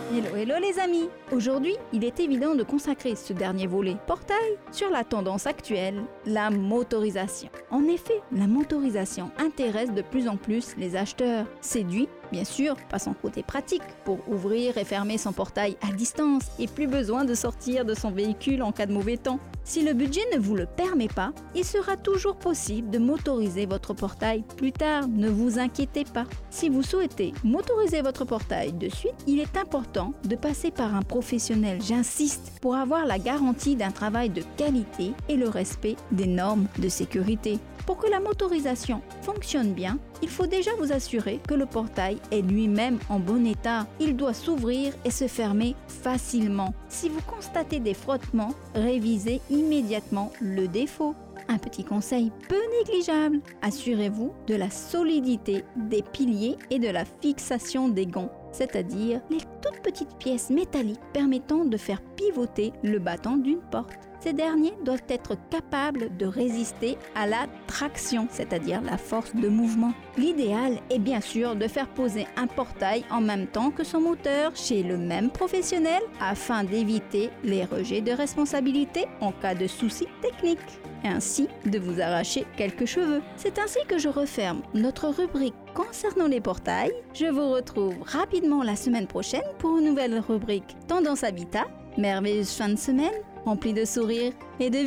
Hello, hello les amis! Aujourd'hui, il est évident de consacrer ce dernier volet portail sur la tendance actuelle, la motorisation. En effet, la motorisation intéresse de plus en plus les acheteurs. Séduit, bien sûr, par son côté pratique pour ouvrir et fermer son portail à distance et plus besoin de sortir de son véhicule en cas de mauvais temps. Si le budget ne vous le permet pas, il sera toujours possible de motoriser votre portail plus tard, ne vous inquiétez pas. Si vous souhaitez motoriser votre portail de suite, il est important de passer par un professionnel, j'insiste, pour avoir la garantie d'un travail de qualité et le respect des normes de sécurité. Pour que la motorisation fonctionne bien, il faut déjà vous assurer que le portail est lui-même en bon état. Il doit s'ouvrir et se fermer facilement. Si vous constatez des frottements, révisez immédiatement le défaut. Un petit conseil peu négligeable, assurez-vous de la solidité des piliers et de la fixation des gonds, c'est-à-dire les toutes petites pièces métalliques permettant de faire pivoter le battant d'une porte. Ces derniers doivent être capables de résister à la traction, c'est-à-dire la force de mouvement. L'idéal est bien sûr de faire poser un portail en même temps que son moteur chez le même professionnel afin d'éviter les rejets de responsabilité en cas de soucis techniques et ainsi de vous arracher quelques cheveux. C'est ainsi que je referme notre rubrique concernant les portails. Je vous retrouve rapidement la semaine prochaine pour une nouvelle rubrique Tendance Habitat. Merveilleuse fin de semaine, remplie de sourires et de